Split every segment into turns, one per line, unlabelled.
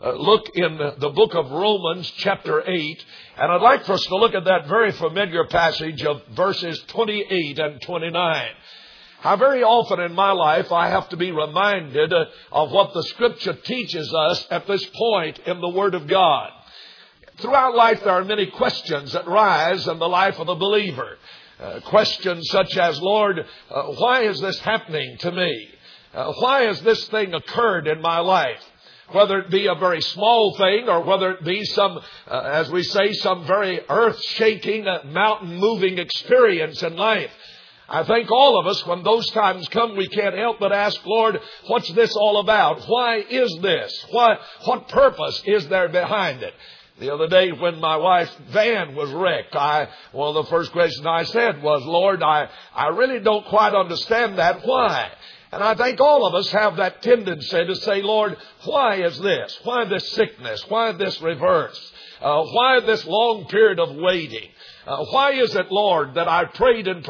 look in the book of Romans chapter 8. And I'd like for us to look at that very familiar passage of verses 28 and 29. How very often in my life I have to be reminded of what the Scripture teaches us at this point in the Word of God. Throughout life there are many questions that rise in the life of the believer. Questions such as, Lord, why is this happening to me? Why has this thing occurred in my life? Whether it be a very small thing or whether it be some, as we say, some very earth-shaking, mountain-moving experience in life. I think all of us, when those times come, we can't help but ask, Lord, what's this all about? Why is this? What purpose is there behind it? The other day when my wife's van was wrecked, one of the first questions I said was, Lord, I really don't quite understand that. Why? And I think all of us have that tendency to say, Lord, why is this? Why this sickness? Why this reverse? Why this long period of waiting? Why is it, Lord, that I prayed and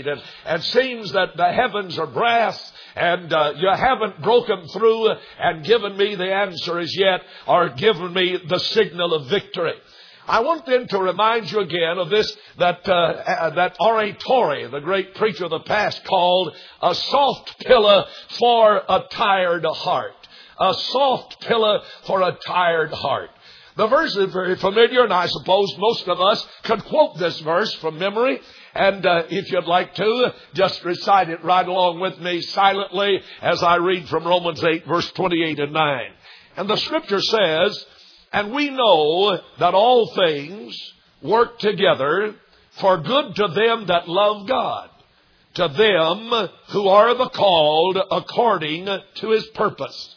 and seems that the heavens are brass and you haven't broken through and given me the answer as yet or given me the signal of victory? I want then to remind you again of this, that R.A. Torrey, the great preacher of the past, called a soft pillow for a tired heart. A soft pillow for a tired heart. The verse is very familiar, and I suppose most of us could quote this verse from memory. And if you'd like to, just recite it right along with me silently as I read from Romans 8, verse 28 and 9. And the Scripture says, and we know that all things work together for good to them that love God, to them who are the called according to His purpose.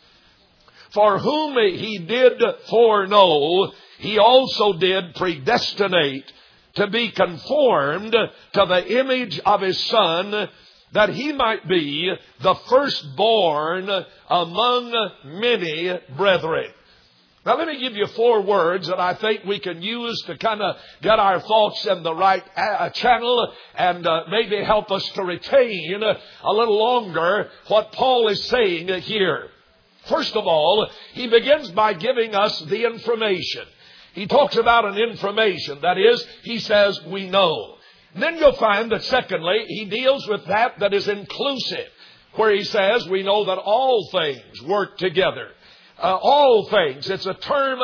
For whom He did foreknow, He also did predestinate to be conformed to the image of His Son, that He might be the firstborn among many brethren. Now let me give you 4 words that I think we can use to kind of get our thoughts in the right channel and maybe help us to retain a little longer what Paul is saying here. First of all, he begins by giving us the information. He talks about an information. That is, he says, we know. And then you'll find that secondly, he deals with that is inclusive, where he says, we know that all things work together. All things. It's a term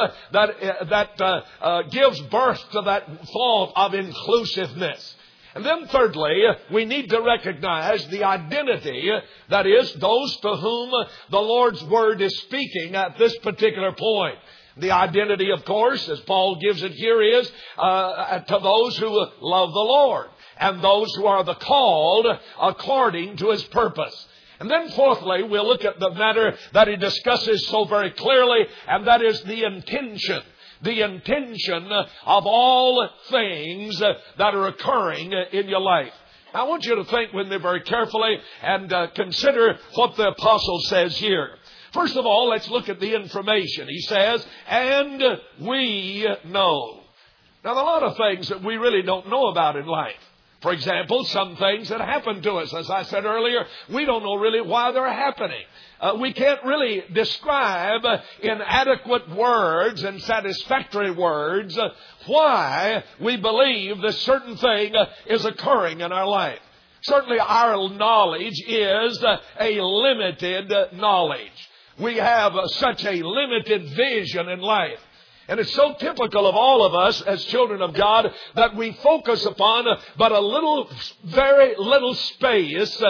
that gives birth to that thought of inclusiveness. And then thirdly, we need to recognize the identity, that is, those to whom the Lord's Word is speaking at this particular point. The identity, of course, as Paul gives it here, is to those who love the Lord and those who are the called according to His purpose. And then fourthly, we'll look at the matter that he discusses so very clearly, and that is the intention. The intention of all things that are occurring in your life. I want you to think with me very carefully and consider what the apostle says here. First of all, let's look at the information. He says, and we know. Now, there are a lot of things that we really don't know about in life. For example, some things that happen to us, as I said earlier, we don't know really why they're happening. We can't really describe in adequate words and satisfactory words why we such this certain thing is occurring in our life. Certainly our knowledge is a limited knowledge. We have such a limited vision in life. And it's so typical of all of us as children of God that we focus upon but a little, very little space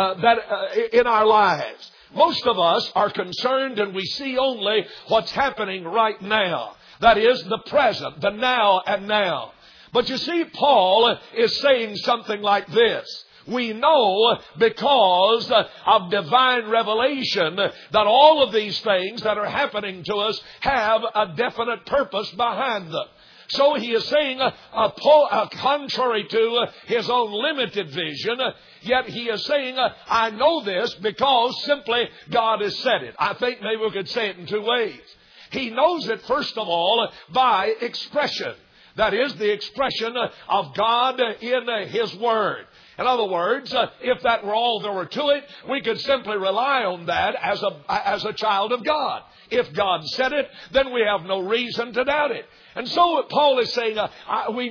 in our lives. Most of us are concerned and we see only what's happening right now. That is the present, the now and now. But you see, Paul is saying something like this. We know because of divine revelation that all of these things that are happening to us have a definite purpose behind them. So he is saying, contrary to his own limited vision, yet he is saying, I know this because simply God has said it. I think maybe we could say it in 2 ways. He knows it, first of all, by expression. That is the expression of God in His Word. In other words, if that were all there were to it, we could simply rely on that as a child of God. If God said it, then we have no reason to doubt it. And so Paul is saying, we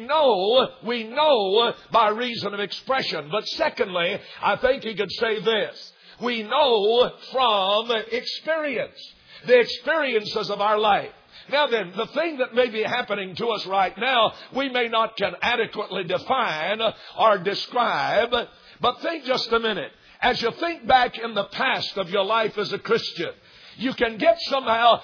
know by reason of expression. But secondly, I think he could say this. We know from experience. The experiences of our life. Now then, the thing that may be happening to us right now, we may not can adequately define or describe, but think just a minute. As you think back in the past of your life as a Christian, you can get somehow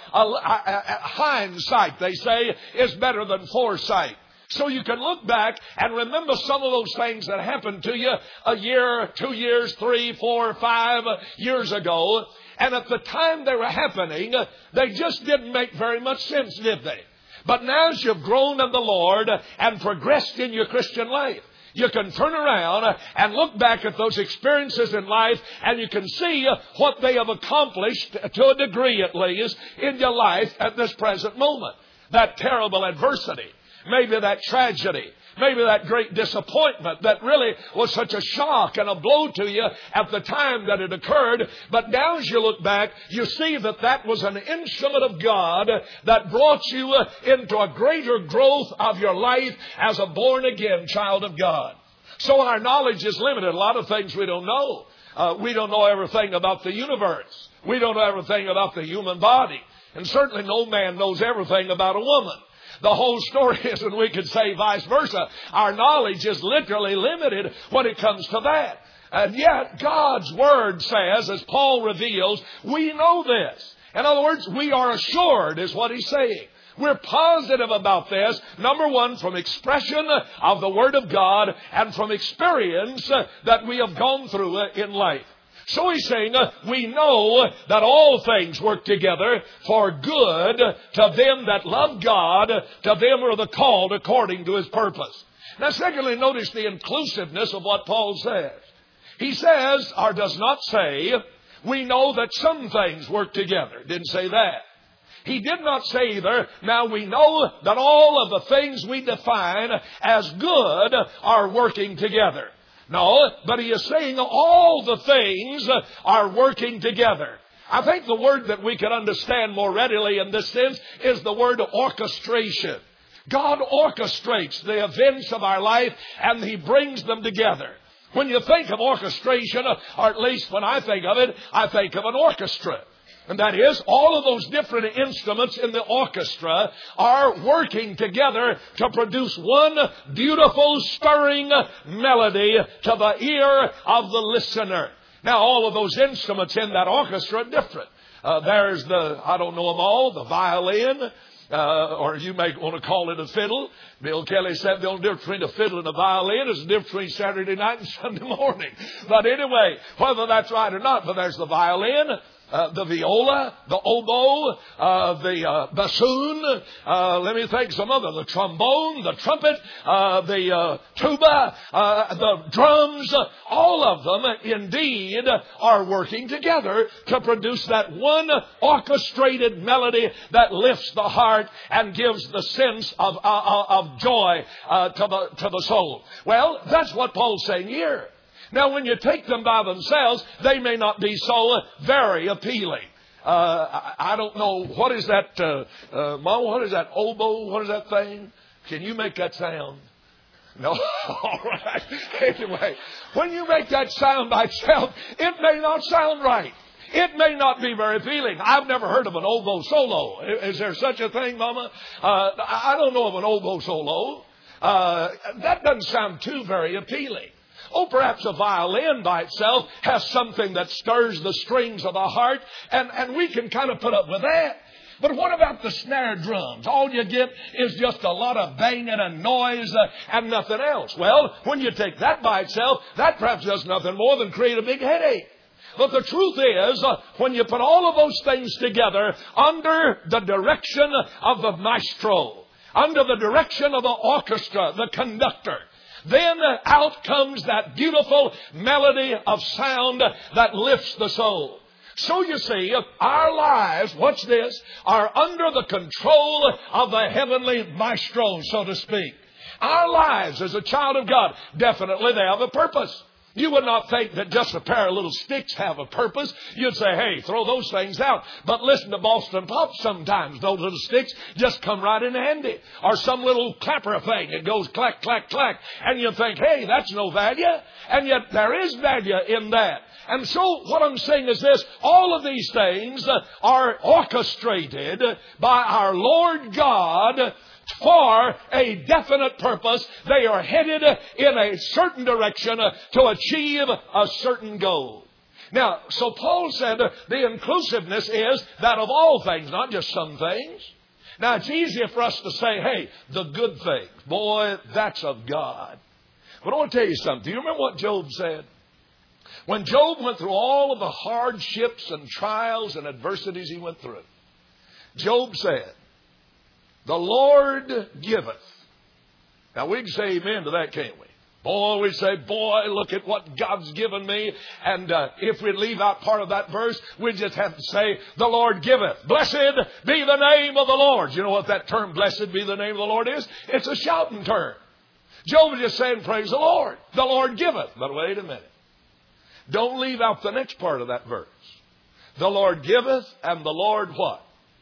hindsight, they say, is better than foresight. So you can look back and remember some of those things that happened to you a year, 2 years, 3, 4, 5 years ago. And at the time they were happening, they just didn't make very much sense, did they? But now as you've grown in the Lord and progressed in your Christian life, you can turn around and look back at those experiences in life and you can see what they have accomplished, to a degree at least, in your life at this present moment. That terrible adversity, maybe that tragedy, maybe that great disappointment that really was such a shock and a blow to you at the time that it occurred. But now as you look back, you see that that was an instrument of God that brought you into a greater growth of your life as a born-again child of God. So our knowledge is limited. A lot of things we don't know. We don't know everything about the universe. We don't know everything about the human body. And certainly no man knows everything about a woman. The whole story is, and we could say vice versa, our knowledge is literally limited when it comes to that. And yet God's Word says, as Paul reveals, we know this. In other words, we are assured is what he's saying. We're positive about this, number one, from expression of the Word of God and from experience that we have gone through in life. So he's saying, we know that all things work together for good to them that love God, to them who are the called according to His purpose. Now secondly, notice the inclusiveness of what Paul says. He says, or does not say, we know that some things work together. Didn't say that. He did not say either, now we know that all of the things we define as good are working together. No, but he is saying all the things are working together. I think the word that we can understand more readily in this sense is the word orchestration. God orchestrates the events of our life and He brings them together. When you think of orchestration, or at least when I think of it, I think of an orchestra. And that is, all of those different instruments in the orchestra are working together to produce one beautiful, stirring melody to the ear of the listener. Now, all of those instruments in that orchestra are different. There's I don't know them all, the violin, or you may want to call it a fiddle. Bill Kelly said the only difference between a fiddle and a violin is the difference between Saturday night and Sunday morning. But anyway, whether that's right or not, but there's the violin, the viola, the oboe, the bassoon, let me think some other, the trombone, the trumpet, the tuba, the drums, all of them indeed are working together to produce that one orchestrated melody that lifts the heart and gives the sense of joy to the soul. Well, that's what Paul's saying here. Now, when you take them by themselves, they may not be so very appealing. I don't know, what is that, Mom, what is that oboe? What is that thing? Can you make that sound? No? All right. Anyway, when you make that sound by itself, it may not sound right. It may not be very appealing. I've never heard of an oboe solo. Is there such a thing, Mama? I don't know of an oboe solo. That doesn't sound too very appealing. Oh, perhaps a violin by itself has something that stirs the strings of the heart, and we can kind of put up with that. But what about the snare drums? All you get is just a lot of banging and noise and nothing else. Well, when you take that by itself, that perhaps does nothing more than create a big headache. But the truth is, when you put all of those things together under the direction of the maestro, under the direction of the orchestra, the conductor, then out comes that beautiful melody of sound that lifts the soul. So you see, our lives, watch this, are under the control of the heavenly maestro, so to speak. Our lives as a child of God, definitely they have a purpose. You would not think that just a pair of little sticks have a purpose. You'd say, hey, throw those things out. But listen to Boston Pop sometimes. Those little sticks just come right in handy. Or some little clapper thing. It goes clack, clack, clack. And you think, hey, that's no value. And yet there is value in that. And so what I'm saying is this. All of these things are orchestrated by our Lord God for a definite purpose. They are headed in a certain direction to achieve a certain goal. Now, so Paul said the inclusiveness is that of all things, not just some things. Now, it's easier for us to say, hey, the good things. Boy, that's of God. But I want to tell you something. Do you remember what Job said? When Job went through all of the hardships and trials and adversities he went through, Job said, the Lord giveth. Now, we can say amen to that, can't we? Boy, we say, boy, look at what God's given me. And if we leave out part of that verse, we just have to say, the Lord giveth. Blessed be the name of the Lord. You know what that term, blessed be the name of the Lord, is? It's a shouting term. Job is just saying, praise the Lord. The Lord giveth. But wait a minute. Don't leave out the next part of that verse. The Lord giveth, and the Lord what?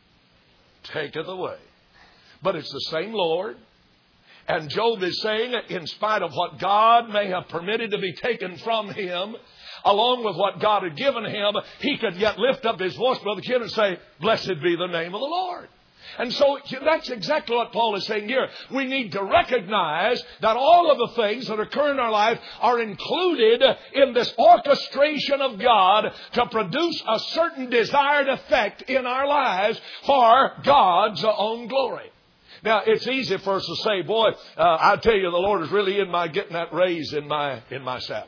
Taketh away. But it's the same Lord. And Job is saying, in spite of what God may have permitted to be taken from him, along with what God had given him, he could yet lift up his voice, Brother Ken, and say, blessed be the name of the Lord. And so that's exactly what Paul is saying here. We need to recognize that all of the things that occur in our life are included in this orchestration of God to produce a certain desired effect in our lives for God's own glory. Now, it's easy for us to say, boy, I tell you, the Lord is really in my getting that raise in my salary.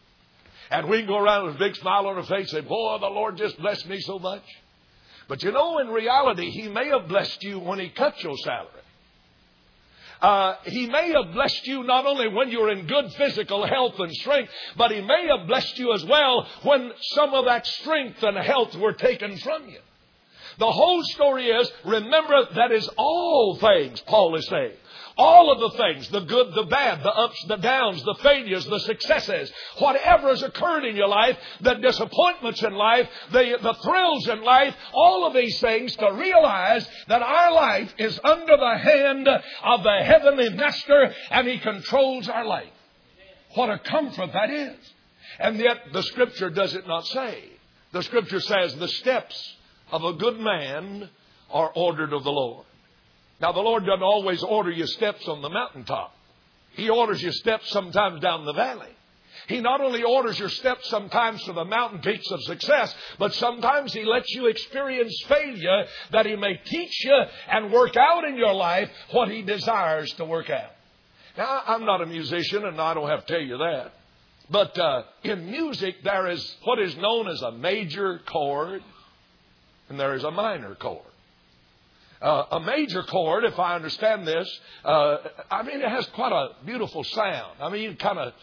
And we can go around with a big smile on our face and say, boy, the Lord just blessed me so much. But you know, in reality, He may have blessed you when He cut your salary. He may have blessed you not only when you're in good physical health and strength, but He may have blessed you as well when some of that strength and health were taken from you. The whole story is, remember, that is all things, Paul is saying. All of the things, the good, the bad, the ups, the downs, the failures, the successes, whatever has occurred in your life, the disappointments in life, the thrills in life, all of these things to realize that our life is under the hand of the heavenly master and He controls our life. What a comfort that is. And yet the Scripture does it not say. The Scripture says the steps of a good man are ordered of the Lord. Now, the Lord doesn't always order your steps on the mountaintop. He orders your steps sometimes down the valley. He not only orders your steps sometimes to the mountain peaks of success, but sometimes He lets you experience failure that He may teach you and work out in your life what He desires to work out. Now, I'm not a musician, and I don't have to tell you that. But in music, there is what is known as a major chord, and there is a minor chord. A major chord, if I understand this, it has quite a beautiful sound. I mean,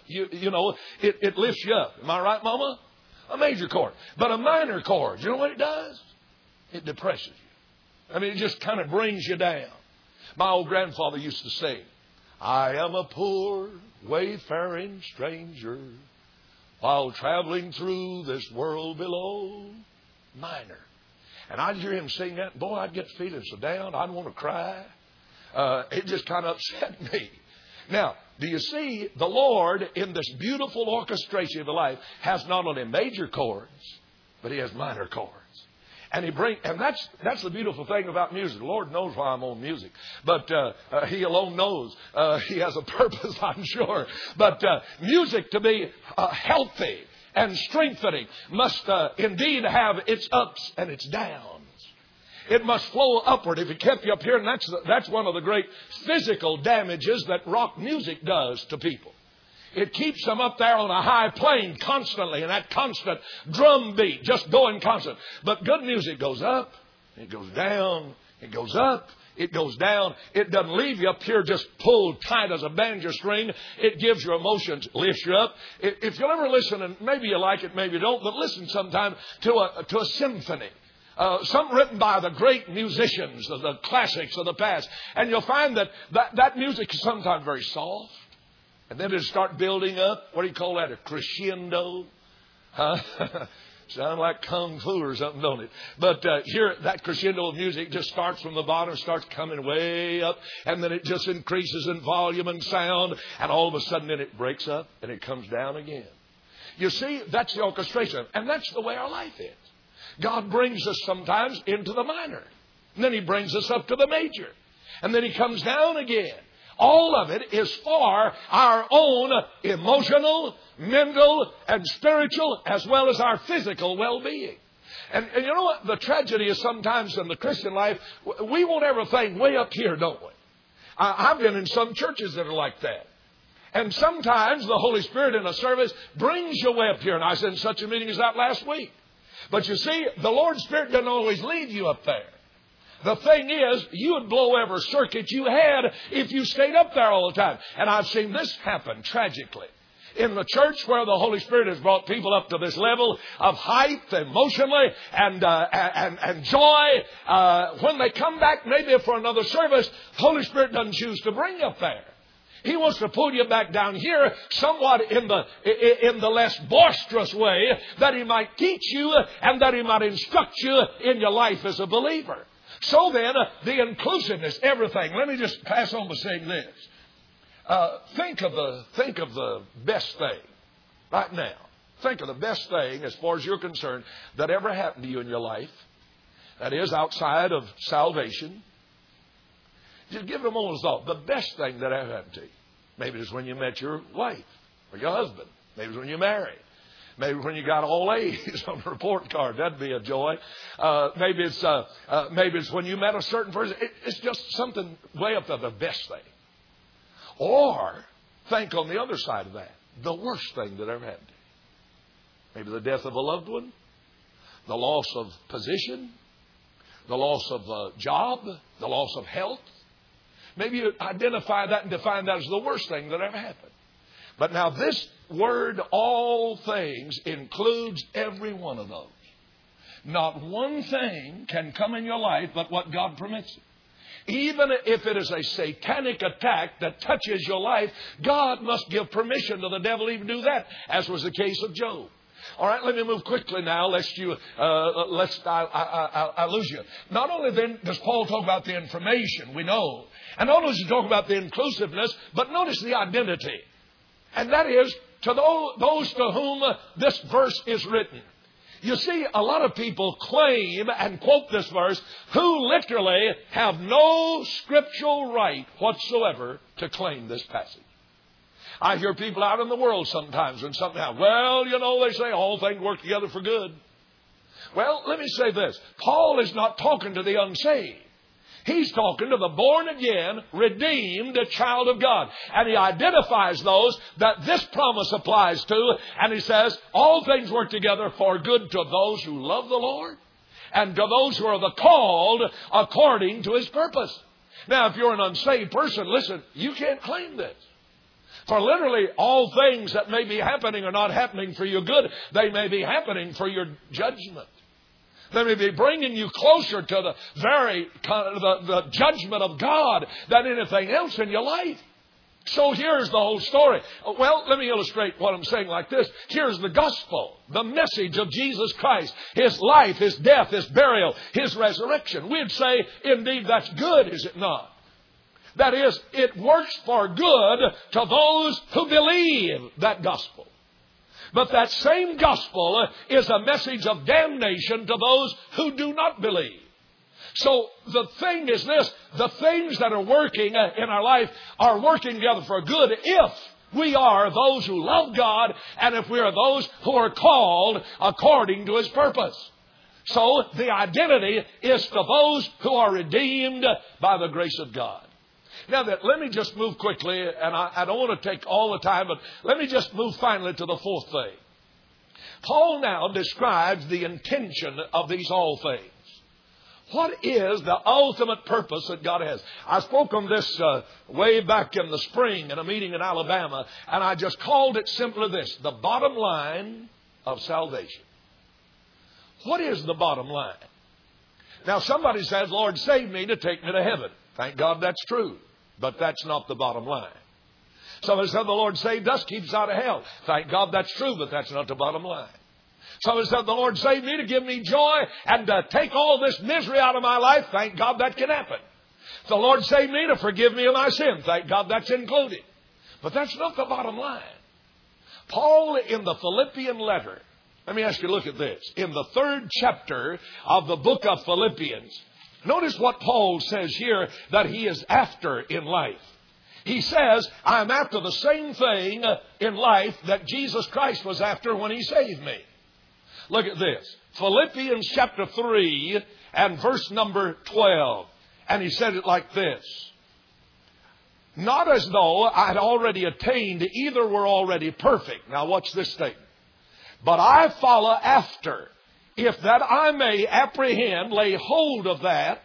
it lifts you up. Am I right, Mama? A major chord. But a minor chord, you know what it does? It depresses you. I mean, it just kind of brings you down. My old grandfather used to sing, I am a poor wayfaring stranger while traveling through this world below. Minor. And I'd hear him sing that. Boy, I'd get feeling so down. I'd want to cry. It just kind of upset me. Now, do you see the Lord in this beautiful orchestration of life has not only major chords, but He has minor chords. And that's the beautiful thing about music. The Lord knows why I'm on music. But He alone knows. He has a purpose, I'm sure. But music to be healthy and strengthening must indeed have its ups and its downs. It must flow upward. If it kept you up here, and that's one of the great physical damages that rock music does to people. It keeps them up there on a high plane constantly, and that constant drum beat just going constant. But good music goes up, it goes down, it goes up, it goes down. It doesn't leave you up here just pulled tight as a banjo string. It gives your emotions, lifts you up. If you'll ever listen, and maybe you like it, maybe you don't, but listen sometime to a symphony. Something written by the great musicians of the classics of the past. And you'll find that music is sometimes very soft And then it'll start building up. What do you call that? A crescendo? Huh? Sound like kung fu or something, don't it? But here, that crescendo of music just starts from the bottom, starts coming way up, and then it just increases in volume and sound, and all of a sudden then it breaks up and it comes down again. You see, that's the orchestration, and that's the way our life is. God brings us sometimes into the minor, and then He brings us up to the major, and then He comes down again. All of it is for our own emotional, mental, and spiritual, as well as our physical well-being. And you know what? The tragedy is sometimes in the Christian life, we want everything way up here, don't we? I've been in some churches that are like that. And sometimes the Holy Spirit in a service brings you way up here. And I was in such a meeting as that last week. But you see, the Lord's Spirit doesn't always lead you up there. The thing is, you would blow every circuit you had if you stayed up there all the time. And I've seen this happen tragically in the church where the Holy Spirit has brought people up to this level of height emotionally and joy. When they come back maybe for another service, the Holy Spirit doesn't choose to bring you up there. He wants to pull you back down here somewhat in the less boisterous way that He might teach you and that He might instruct you in your life as a believer. So then, the inclusiveness, everything. Let me just pass on by saying this. Think of the best thing right now. Think of the best thing, as far as you're concerned, that ever happened to you in your life. That is, outside of salvation. Just give it a moment's thought. The best thing that ever happened to you. Maybe it's when you met your wife or your husband. Maybe it's when you married. Maybe when you got all A's on the report card. That'd be a joy. Maybe it's when you met a certain person. It's just something way up there, the best thing. Or think on the other side of that, the worst thing that ever happened to you. Maybe the death of a loved one, the loss of position, the loss of a job, the loss of health. Maybe you identify that and define that as the worst thing that ever happened. But now this word, all things, includes every one of those. Not one thing can come in your life but what God permits it. Even if it is a satanic attack that touches your life, God must give permission to the devil to even do that, as was the case of Job. All right, let me move quickly now, lest I lose you. Not only then does Paul talk about the information, we know, and not only does he talk about the inclusiveness, but notice the identity. And that is to those to whom this verse is written. You see, a lot of people claim and quote this verse who literally have no scriptural right whatsoever to claim this passage. I hear people out in the world sometimes when something happens. Well, you know, they say all things work together for good. Well, let me say this. Paul is not talking to the unsaved. He's talking to the born-again, redeemed child of God. And he identifies those that this promise applies to. And he says, all things work together for good to those who love the Lord and to those who are the called according to His purpose. Now, if you're an unsaved person, listen, you can't claim this. For literally all things that may be happening are not happening for your good. They may be happening for your judgment. They may be bringing you closer to the very the judgment of God than anything else in your life. So here's the whole story. Well, let me illustrate what I'm saying like this. Here's the gospel, the message of Jesus Christ, His life, His death, His burial, His resurrection. We'd say, indeed, that's good, is it not? That is, it works for good to those who believe that gospel. But that same gospel is a message of damnation to those who do not believe. So the thing is this, the things that are working in our life are working together for good if we are those who love God and if we are those who are called according to His purpose. So the identity is to those who are redeemed by the grace of God. Now, let me just move quickly, and I don't want to take all the time, but let me just move finally to the fourth thing. Paul now describes the intention of these all things. What is the ultimate purpose that God has? I spoke on this way back in the spring in a meeting in Alabama, and I just called it simply this, the bottom line of salvation. What is the bottom line? Now, somebody says, Lord, save me to take me to heaven. Thank God that's true. But that's not the bottom line. Somebody said the Lord saved us, keeps us out of hell. Thank God that's true, but that's not the bottom line. Somebody said the Lord saved me to give me joy and to take all this misery out of my life. Thank God that can happen. The Lord saved me to forgive me of my sin. Thank God that's included. But that's not the bottom line. Paul in the Philippian letter, let me ask you to look at this. In the 3rd chapter of the book of Philippians, notice what Paul says here that he is after in life. He says, I'm after the same thing in life that Jesus Christ was after when He saved me. Look at this. Philippians chapter 3 and verse number 12. And he said it like this. Not as though I had already attained, either were already perfect. Now watch this statement. But I follow after, if that I may apprehend, lay hold of that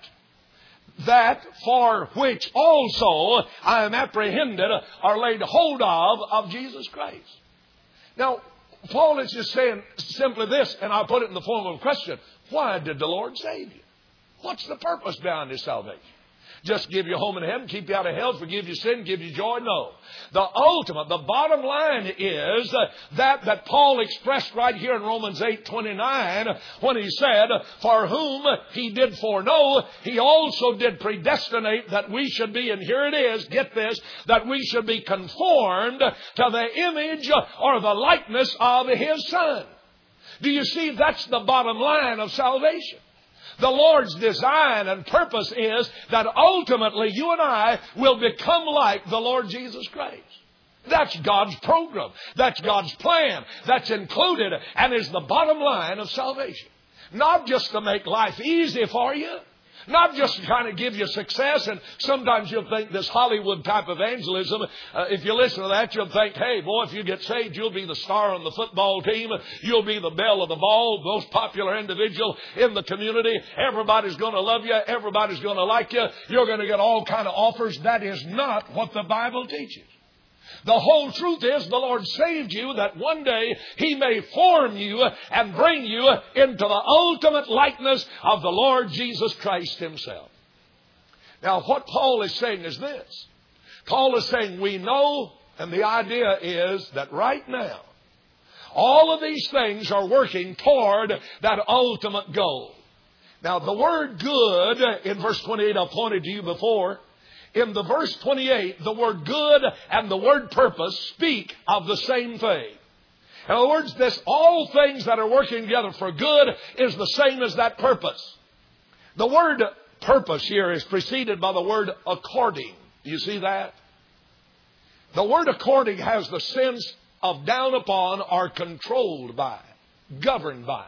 for which also I am apprehended or laid hold of Jesus Christ. Now, Paul is just saying simply this, and I'll put it in the form of a question. Why did the Lord save you? What's the purpose behind His salvation? Just give you a home in heaven, keep you out of hell, forgive you sin, give you joy? No. The ultimate, the bottom line is that Paul expressed right here in Romans 8:29 when he said, for whom He did foreknow, He also did predestinate that we should be, and here it is, get this, that we should be conformed to the image or the likeness of His Son. Do you see? That's the bottom line of salvation. The Lord's design and purpose is that ultimately you and I will become like the Lord Jesus Christ. That's God's program. That's God's plan. That's included and is the bottom line of salvation. Not just to make life easy for you. Not just to kind of give you success, and sometimes you'll think this Hollywood type evangelism, if you listen to that, you'll think, hey, boy, if you get saved, you'll be the star on the football team. You'll be the belle of the ball, most popular individual in the community. Everybody's going to love you. Everybody's going to like you. You're going to get all kind of offers. That is not what the Bible teaches. The whole truth is the Lord saved you that one day He may form you and bring you into the ultimate likeness of the Lord Jesus Christ Himself. Now what Paul is saying is this. Paul is saying we know, and the idea is that right now all of these things are working toward that ultimate goal. Now the word good in verse 28 I pointed to you before. In the verse 28, the word good and the word purpose speak of the same thing. In other words, all things that are working together for good is the same as that purpose. The word purpose here is preceded by the word according. Do you see that? The word according has the sense of down upon or controlled by, governed by.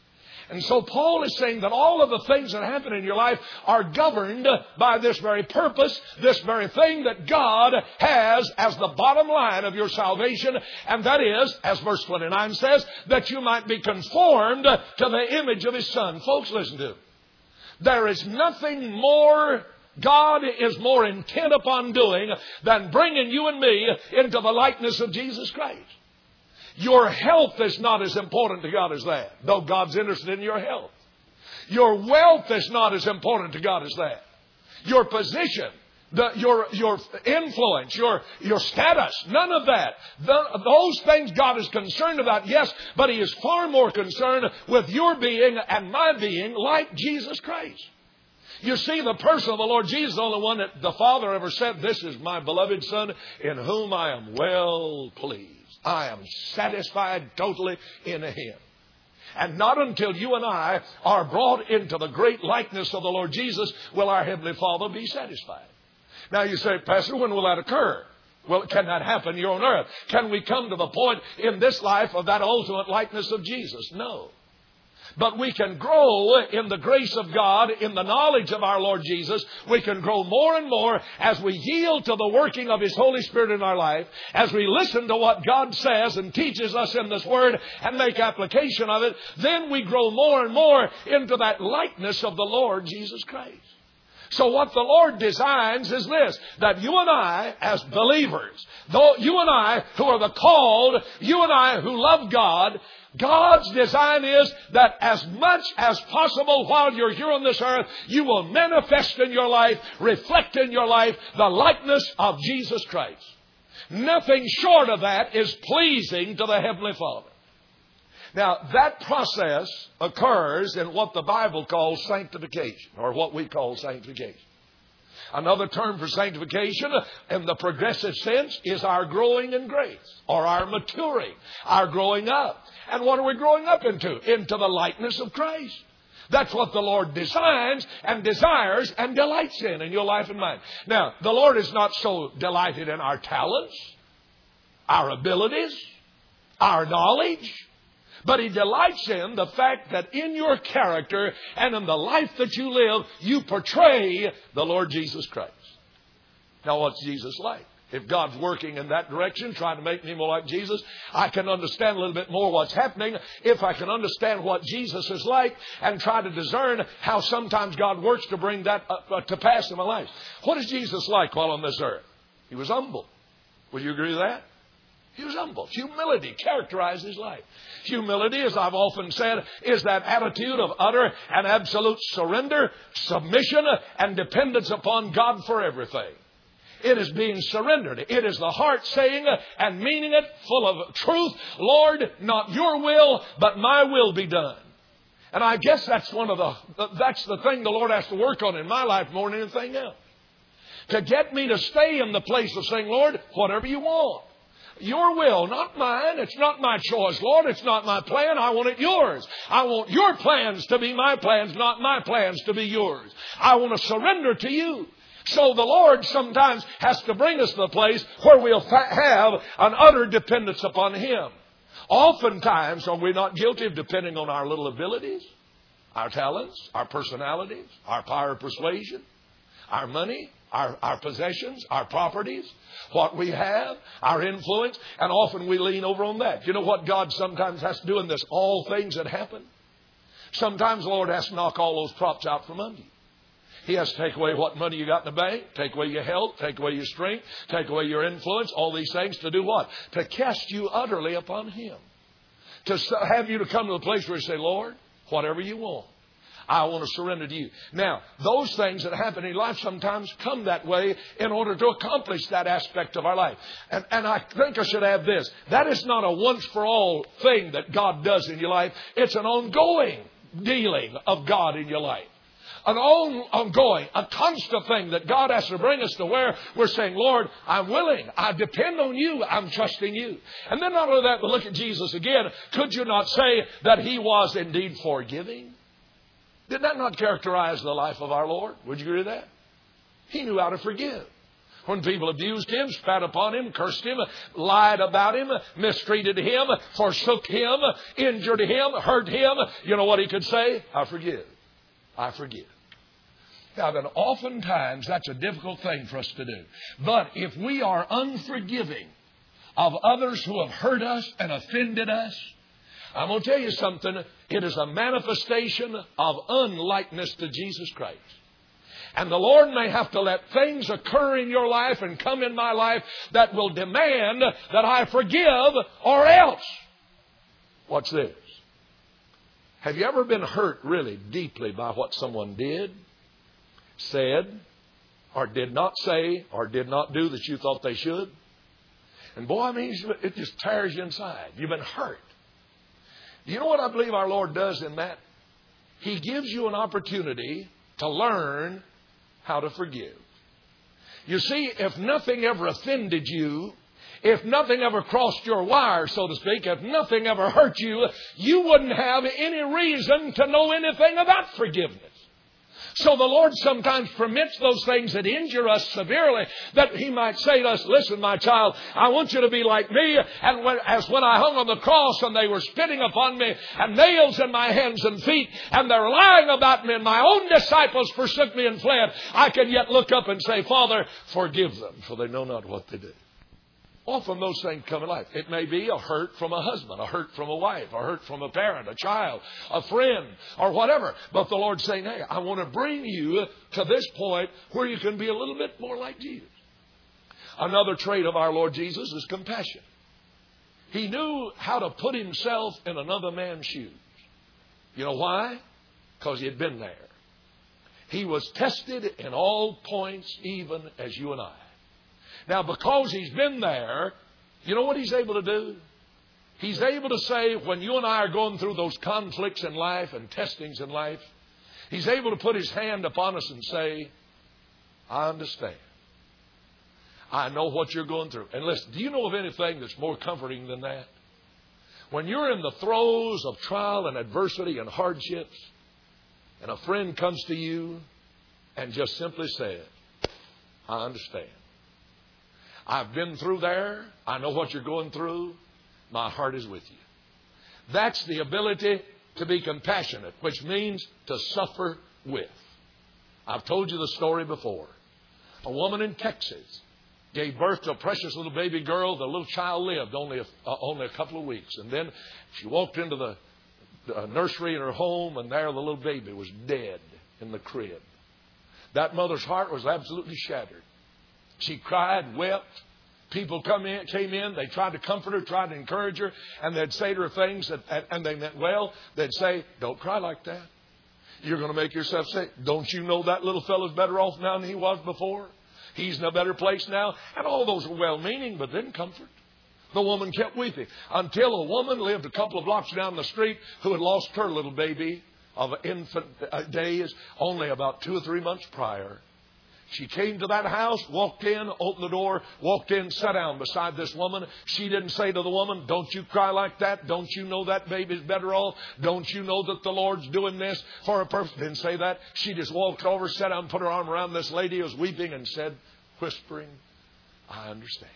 And so Paul is saying that all of the things that happen in your life are governed by this very purpose, this very thing that God has as the bottom line of your salvation. And that is, as verse 29 says, that you might be conformed to the image of His Son. Folks, listen to it. There is nothing more God is more intent upon doing than bringing you and me into the likeness of Jesus Christ. Your health is not as important to God as that, though God's interested in your health. Your wealth is not as important to God as that. Your position, your influence, your status, none of that. Those things God is concerned about, yes, but He is far more concerned with your being and my being like Jesus Christ. You see, the person of the Lord Jesus is the only one that the Father ever said, this is my beloved Son in whom I am well pleased. I am satisfied totally in Him. And not until you and I are brought into the great likeness of the Lord Jesus will our Heavenly Father be satisfied. Now you say, Pastor, when will that occur? Well, can that happen here on earth? Can we come to the point in this life of that ultimate likeness of Jesus? No. But we can grow in the grace of God, in the knowledge of our Lord Jesus. We can grow more and more as we yield to the working of His Holy Spirit in our life, as we listen to what God says and teaches us in this Word and make application of it. Then we grow more and more into that likeness of the Lord Jesus Christ. So what the Lord designs is this, that you and I as believers, though you and I who are the called, you and I who love God, God's design is that as much as possible while you're here on this earth, you will manifest in your life, reflect in your life the likeness of Jesus Christ. Nothing short of that is pleasing to the Heavenly Father. Now, that process occurs in what the Bible calls sanctification, or what we call sanctification. Another term for sanctification in the progressive sense is our growing in grace, or our maturing, our growing up. And what are we growing up into? Into the likeness of Christ. That's what the Lord designs and desires and delights in your life and mine. Now, the Lord is not so delighted in our talents, our abilities, our knowledge, but He delights in the fact that in your character and in the life that you live, you portray the Lord Jesus Christ. Now, what's Jesus like? If God's working in that direction, trying to make me more like Jesus, I can understand a little bit more what's happening if I can understand what Jesus is like and try to discern how sometimes God works to bring that to pass in my life. What is Jesus like while on this earth? He was humble. Would you agree with that? He was humble. Humility characterized His life. Humility, as I've often said, is that attitude of utter and absolute surrender, submission, and dependence upon God for everything. It is being surrendered. It is the heart saying and meaning it, full of truth. Lord, not your will, but my will be done. And I guess that's that's the thing the Lord has to work on in my life more than anything else. To get me to stay in the place of saying, Lord, whatever you want. Your will, not mine. It's not my choice, Lord. It's not my plan. I want it yours. I want your plans to be my plans, not my plans to be yours. I want to surrender to you. So the Lord sometimes has to bring us to the place where we'll have an utter dependence upon Him. Oftentimes, are we not guilty of depending on our little abilities, our talents, our personalities, our power of persuasion, our money, our possessions, our properties, what we have, our influence, and often we lean over on that. You know what God sometimes has to do in this all things that happen? Sometimes the Lord has to knock all those props out from under you. He has to take away what money you got in the bank, take away your health, take away your strength, take away your influence, all these things to do what? To cast you utterly upon Him. To have you to come to the place where you say, Lord, whatever you want, I want to surrender to you. Now, those things that happen in life sometimes come that way in order to accomplish that aspect of our life. And I think I should add this. That is not a once-for-all thing that God does in your life. It's an ongoing dealing of God in your life. An ongoing, a constant thing that God has to bring us to where we're saying, Lord, I'm willing. I depend on you. I'm trusting you. And then not only that, but look at Jesus again. Could you not say that He was indeed forgiving? Did that not characterize the life of our Lord? Would you agree with that? He knew how to forgive. When people abused Him, spat upon Him, cursed Him, lied about Him, mistreated Him, forsook Him, injured Him, hurt Him, you know what He could say? I forgive. I forgive. Now then, oftentimes that's a difficult thing for us to do. But if we are unforgiving of others who have hurt us and offended us, I'm going to tell you something. It is a manifestation of unlikeness to Jesus Christ. And the Lord may have to let things occur in your life and come in my life that will demand that I forgive or else. Watch this. Have you ever been hurt really deeply by what someone did, said, or did not say, or did not do that you thought they should? And boy, I mean, it just tears you inside. You've been hurt. You know what I believe our Lord does in that? He gives you an opportunity to learn how to forgive. You see, if nothing ever offended you, if nothing ever crossed your wire, so to speak, if nothing ever hurt you, you wouldn't have any reason to know anything about forgiveness. So the Lord sometimes permits those things that injure us severely, that He might say to us, listen, my child, I want you to be like me. And as when I hung on the cross and they were spitting upon me and nails in my hands and feet and they're lying about me and my own disciples forsook me and fled, I can yet look up and say, Father, forgive them, for they know not what they do. Often those things come in life. It may be a hurt from a husband, a hurt from a wife, a hurt from a parent, a child, a friend, or whatever. But the Lord's saying, hey, I want to bring you to this point where you can be a little bit more like Jesus. Another trait of our Lord Jesus is compassion. He knew how to put Himself in another man's shoes. You know why? Because He had been there. He was tested in all points, even as you and I. Now, because he's been there, you know what he's able to do? He's able to say, when you and I are going through those conflicts in life and testings in life, he's able to put his hand upon us and say, I understand. I know what you're going through. And listen, do you know of anything that's more comforting than that? When you're in the throes of trial and adversity and hardships, and a friend comes to you and just simply says, I understand. I've been through there. I know what you're going through. My heart is with you. That's the ability to be compassionate, which means to suffer with. I've told you the story before. A woman in Texas gave birth to a precious little baby girl. The little child lived only a couple of weeks. And then she walked into the nursery in her home, and there the little baby was dead in the crib. That mother's heart was absolutely shattered. She cried, wept. People came in, they tried to comfort her, tried to encourage her, and they'd say to her things, and they meant well. They'd say, don't cry like that. You're going to make yourself sick. Don't you know that little fellow's better off now than he was before? He's in a better place now. And all those were well-meaning, but didn't comfort. The woman kept weeping until a woman lived a couple of blocks down the street who had lost her little baby of infant days only about 2 or 3 months prior. She came to that house, walked in, opened the door, walked in, sat down beside this woman. She didn't say to the woman, don't you cry like that. Don't you know that baby's better off? Don't you know that the Lord's doing this for a purpose? Didn't say that. She just walked over, sat down, put her arm around this lady who was weeping and said, whispering, I understand.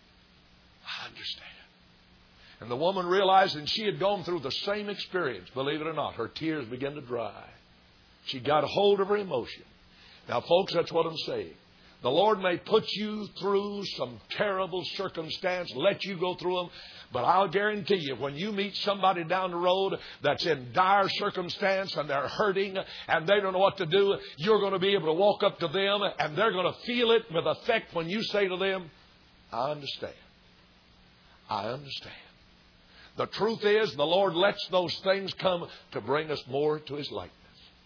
I understand. And the woman realized, and she had gone through the same experience, believe it or not. Her tears began to dry. She got a hold of her emotion. Now, folks, that's what I'm saying. The Lord may put you through some terrible circumstance, let you go through them, but I'll guarantee you, when you meet somebody down the road that's in dire circumstance and they're hurting and they don't know what to do, you're going to be able to walk up to them and they're going to feel it with effect when you say to them, I understand. I understand. The truth is, the Lord lets those things come to bring us more to His likeness.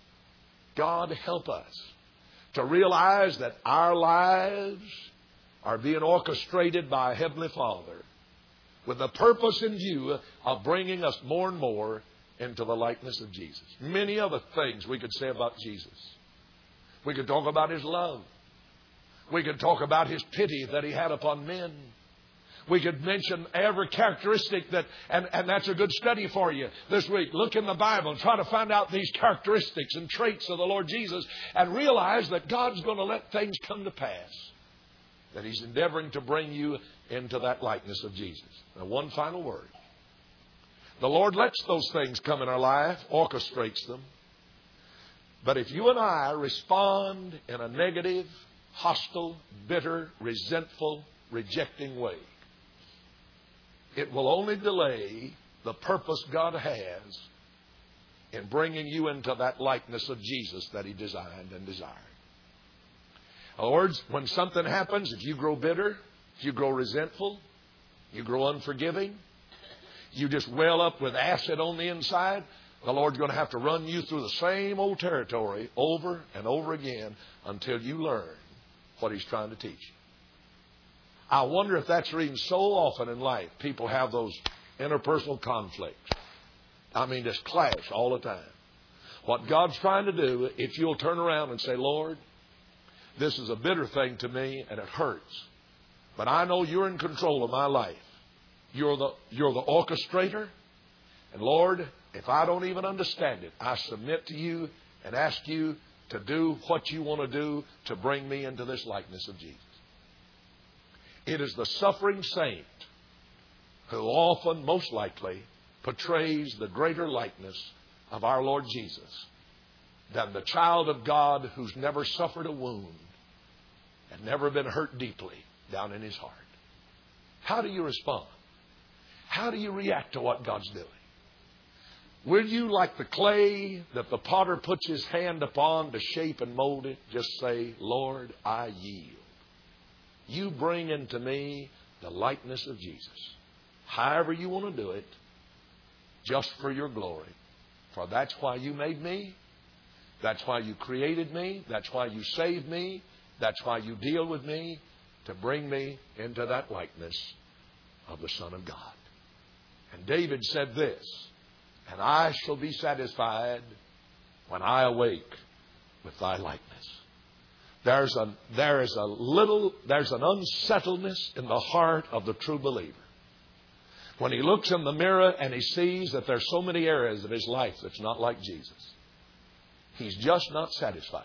God help us to realize that our lives are being orchestrated by a Heavenly Father with the purpose in view of bringing us more and more into the likeness of Jesus. Many other things we could say about Jesus. We could talk about His love. We could talk about His pity that He had upon men. We could mention every characteristic that, and that's a good study for you this week. Look in the Bible and try to find out these characteristics and traits of the Lord Jesus and realize that God's going to let things come to pass. That He's endeavoring to bring you into that likeness of Jesus. Now, one final word. The Lord lets those things come in our life, orchestrates them. But if you and I respond in a negative, hostile, bitter, resentful, rejecting way, it will only delay the purpose God has in bringing you into that likeness of Jesus that He designed and desired. In other words, when something happens, if you grow bitter, if you grow resentful, you grow unforgiving, you just well up with acid on the inside, the Lord's going to have to run you through the same old territory over and over again until you learn what He's trying to teach you. I wonder if that's the reason so often in life people have those interpersonal conflicts. I mean, just clash all the time. What God's trying to do, if you'll turn around and say, Lord, this is a bitter thing to me and it hurts. But I know You're in control of my life. You're the orchestrator. And Lord, if I don't even understand it, I submit to You and ask You to do what You want to do to bring me into this likeness of Jesus. It is the suffering saint who often, most likely, portrays the greater likeness of our Lord Jesus than the child of God who's never suffered a wound and never been hurt deeply down in his heart. How do you respond? How do you react to what God's doing? Will you, like the clay that the potter puts his hand upon to shape and mold it, just say, Lord, I yield. You bring into me the likeness of Jesus. However you want to do it, just for Your glory. For that's why You made me. That's why You created me. That's why You saved me. That's why You deal with me, to bring me into that likeness of the Son of God. And David said this, and I shall be satisfied when I awake with thy likeness. There's an unsettledness in the heart of the true believer. When he looks in the mirror and he sees that there's so many areas of his life that's not like Jesus. He's just not satisfied.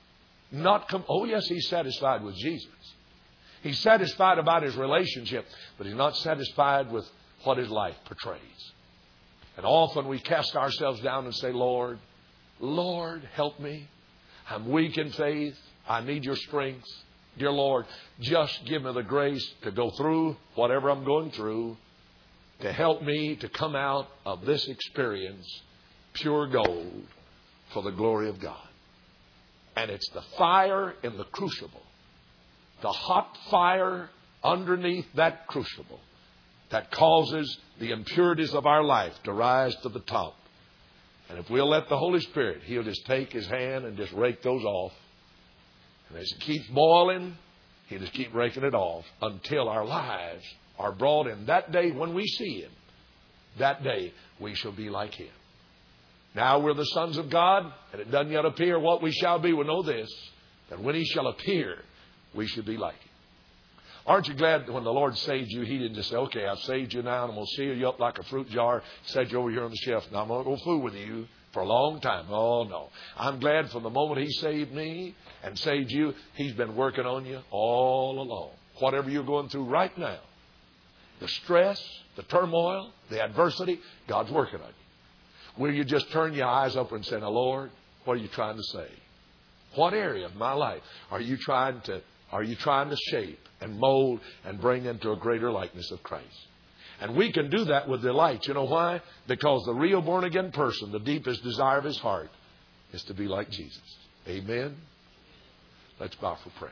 Oh yes, he's satisfied with Jesus. He's satisfied about his relationship, but he's not satisfied with what his life portrays. And often we cast ourselves down and say, Lord, help me. I'm weak in faith. I need your strength. Dear Lord, just give me the grace to go through whatever I'm going through, to help me to come out of this experience pure gold for the glory of God. And it's the fire in the crucible, the hot fire underneath that crucible, that causes the impurities of our life to rise to the top. And if we'll let the Holy Spirit, He'll just take His hand and just rake those off. And as it keeps boiling, He'll just keep raking it off until our lives are brought in. That day when we see Him, that day we shall be like Him. Now we're the sons of God, and it doesn't yet appear what we shall be. We know this, that when He shall appear, we shall be like Him. Aren't you glad that when the Lord saved you, He didn't just say, okay, I've saved you now, and I'm going to seal you up like a fruit jar, set you over here on the shelf, and I'm going to go fool with you for a long time. Oh, no. I'm glad from the moment He saved me and saved you, He's been working on you all along. Whatever you're going through right now, the stress, the turmoil, the adversity, God's working on you. Will you just turn your eyes up and say, now, Lord, what are you trying to say? What area of my life are you trying to shape and mold and bring into a greater likeness of Christ? And we can do that with delight. You know why? Because the real born-again person, the deepest desire of his heart, is to be like Jesus. Amen? Let's bow for prayer.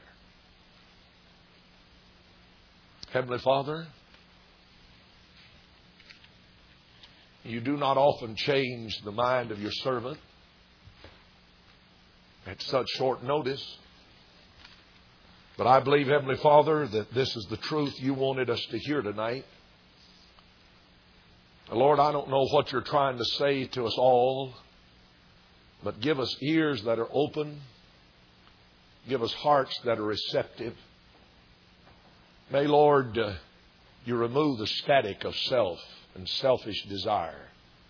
Heavenly Father, You do not often change the mind of Your servant at such short notice. But I believe, Heavenly Father, that this is the truth You wanted us to hear tonight. Lord, I don't know what You're trying to say to us all, but give us ears that are open. Give us hearts that are receptive. May, Lord, You remove the static of self and selfish desire.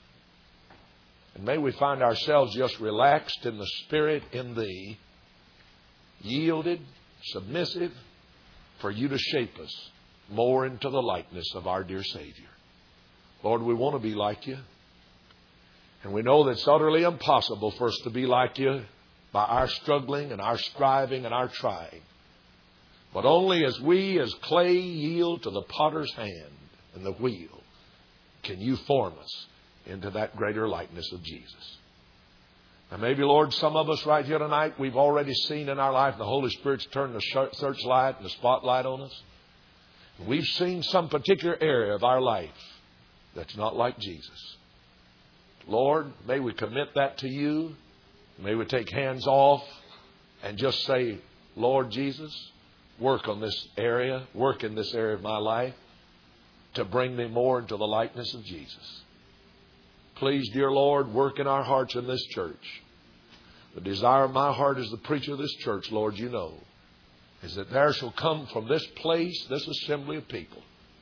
And may we find ourselves just relaxed in the Spirit in Thee, yielded, submissive, for You to shape us more into the likeness of our dear Savior. Lord, we want to be like You. And we know that it's utterly impossible for us to be like You by our struggling and our striving and our trying. But only as we as clay yield to the potter's hand and the wheel can You form us into that greater likeness of Jesus. Now maybe, Lord, some of us right here tonight, we've already seen in our life the Holy Spirit's turned the searchlight and the spotlight on us. We've seen some particular area of our life that's not like Jesus. Lord, may we commit that to You. May we take hands off and just say, Lord Jesus, work on this area, work in this area of my life to bring me more into the likeness of Jesus. Please, dear Lord, work in our hearts in this church. The desire of my heart as the preacher of this church, Lord, You know, is that there shall come from this place, this assembly of people,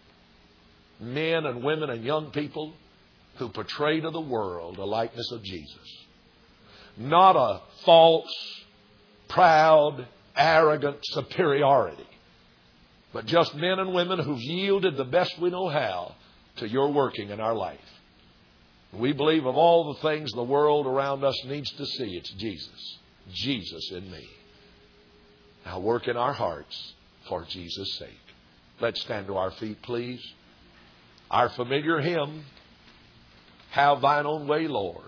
men and women and young people who portray to the world a likeness of Jesus. Not a false, proud, arrogant superiority, but just men and women who've yielded the best we know how to Your working in our life. We believe of all the things the world around us needs to see, it's Jesus. Jesus in me. Now work in our hearts for Jesus' sake. Let's stand to our feet, please. Our familiar hymn, Have Thine Own Way, Lord.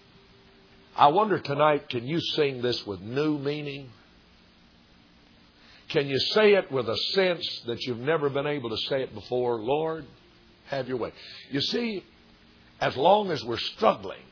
I wonder tonight, can you sing this with new meaning? Can you say it with a sense that you've never been able to say it before? Lord, have Your way. You see, as long as we're struggling,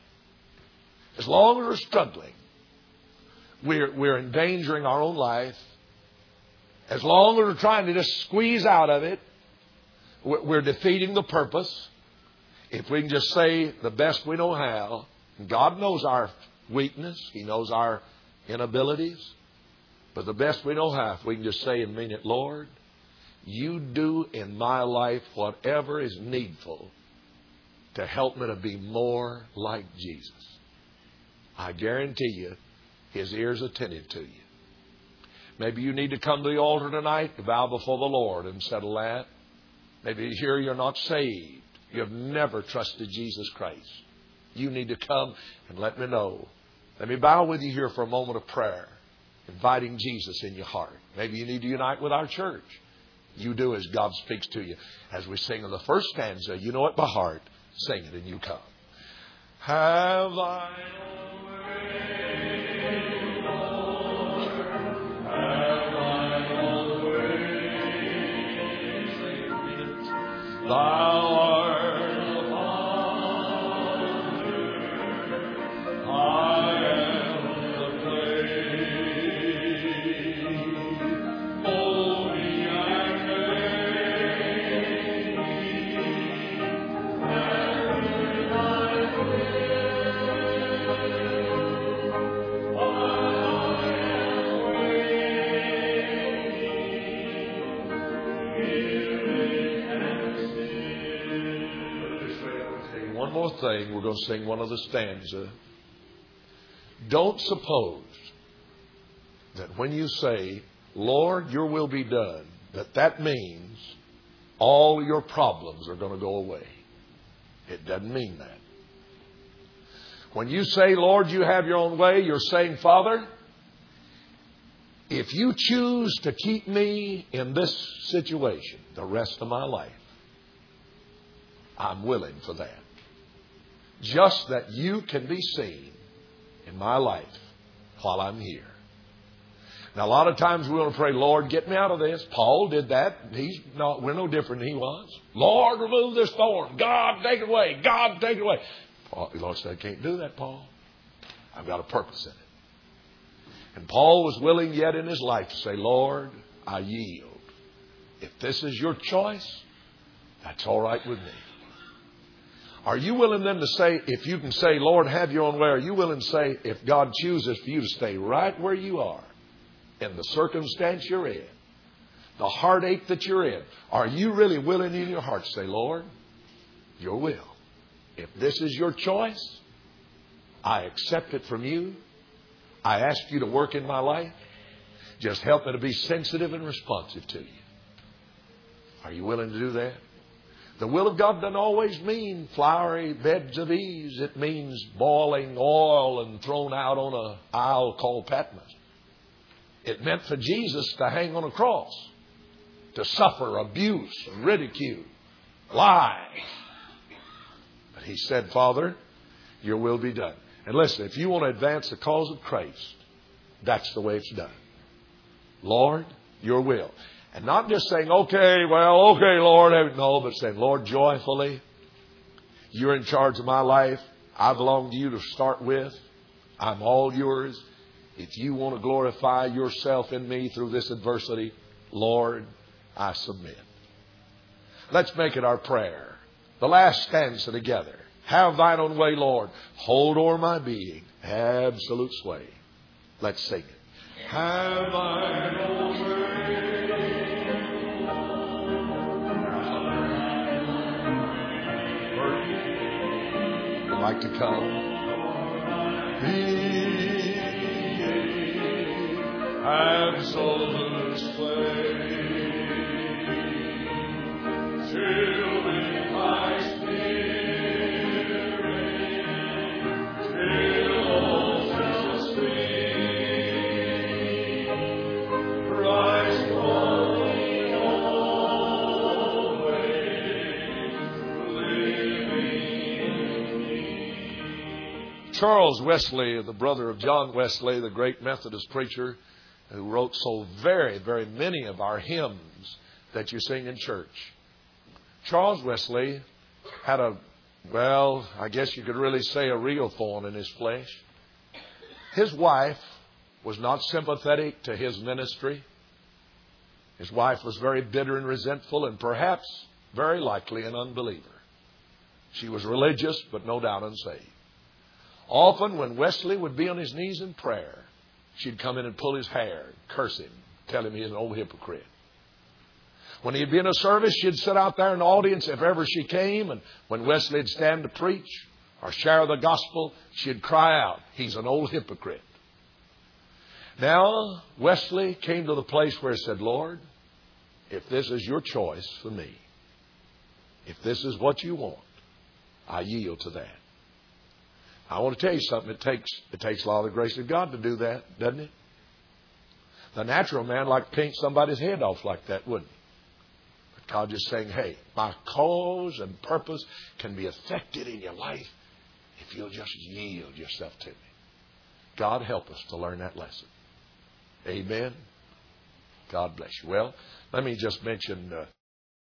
we're endangering our own life, As long as we're trying to just squeeze out of it, we're defeating the purpose. If we can just say the best we know how, God knows our weakness. He knows our inabilities. But the best we know how, if we can just say and mean it, Lord, you do in my life whatever is needful to help me to be more like Jesus. I guarantee you, His ear's attentive to you. Maybe you need to come to the altar tonight to bow before the Lord and settle that. Maybe here you're not saved. You have never trusted Jesus Christ. You need to come and let me know. Let me bow with you here for a moment of prayer, inviting Jesus in your heart. Maybe you need to unite with our church. You do as God speaks to you. As we sing in the first stanza, you know it by heart. Sing it and you come. Have thine own way, Lord. Have thine own way. Thou art the Father. I am the clay. Mold me and one more thing, we're going to sing one other stanza. Don't suppose that when you say, Lord, your will be done, that means all your problems are going to go away. It doesn't mean that. When you say, Lord, you have your own way, you're saying, Father, if you choose to keep me in this situation the rest of my life, I'm willing for that. Just that you can be seen in my life while I'm here. Now, a lot of times we want to pray, Lord, get me out of this. Paul did that. We're no different than he was. Lord, remove this thorn. God, take it away. God, take it away. The Lord said, I can't do that, Paul. I've got a purpose in it. And Paul was willing yet in his life to say, Lord, I yield. If this is your choice, that's all right with me. Are you willing then to say, if you can say, Lord, have your own way, are you willing to say, if God chooses for you to stay right where you are, in the circumstance you're in, the heartache that you're in, are you really willing in your heart to say, Lord, your will. If this is your choice, I accept it from you. I ask you to work in my life. Just help me to be sensitive and responsive to you. Are you willing to do that? The will of God doesn't always mean flowery beds of ease. It means boiling oil and thrown out on an isle called Patmos. It meant for Jesus to hang on a cross, to suffer abuse, ridicule, lie. But He said, Father, your will be done. And listen, if you want to advance the cause of Christ, that's the way it's done. Lord, your will. And not just saying, okay, Lord. No, but saying, Lord, joyfully, you're in charge of my life. I belong to you to start with. I'm all yours. If you want to glorify yourself in me through this adversity, Lord, I submit. Let's make it our prayer. The last stanza together. Have thine own way, Lord. Hold o'er my being. Absolute sway. Let's sing it. Have thine own way. Like to come. Be absolute sway. Fill with my spirit, till all shall speak. Christ holy always living. Charles Wesley, the brother of John Wesley, the great Methodist preacher, who wrote so very, very many of our hymns that you sing in church. Charles Wesley had I guess you could really say a real thorn in his flesh. His wife was not sympathetic to his ministry. His wife was very bitter and resentful and perhaps very likely an unbeliever. She was religious, but no doubt unsaved. Often when Wesley would be on his knees in prayer, she'd come in and pull his hair, curse him, tell him he's an old hypocrite. When he'd be in a service, she'd sit out there in the audience if ever she came, and when Wesley'd stand to preach or share the gospel, she'd cry out, he's an old hypocrite. Now, Wesley came to the place where he said, Lord, if this is your choice for me, if this is what you want, I yield to that. I want to tell you something. It takes a lot of the grace of God to do that, doesn't it? The natural man like to paint somebody's head off like that, wouldn't he? But God just saying, hey, my cause and purpose can be affected in your life if you'll just yield yourself to me. God help us to learn that lesson. Amen. God bless you. Well, let me just mention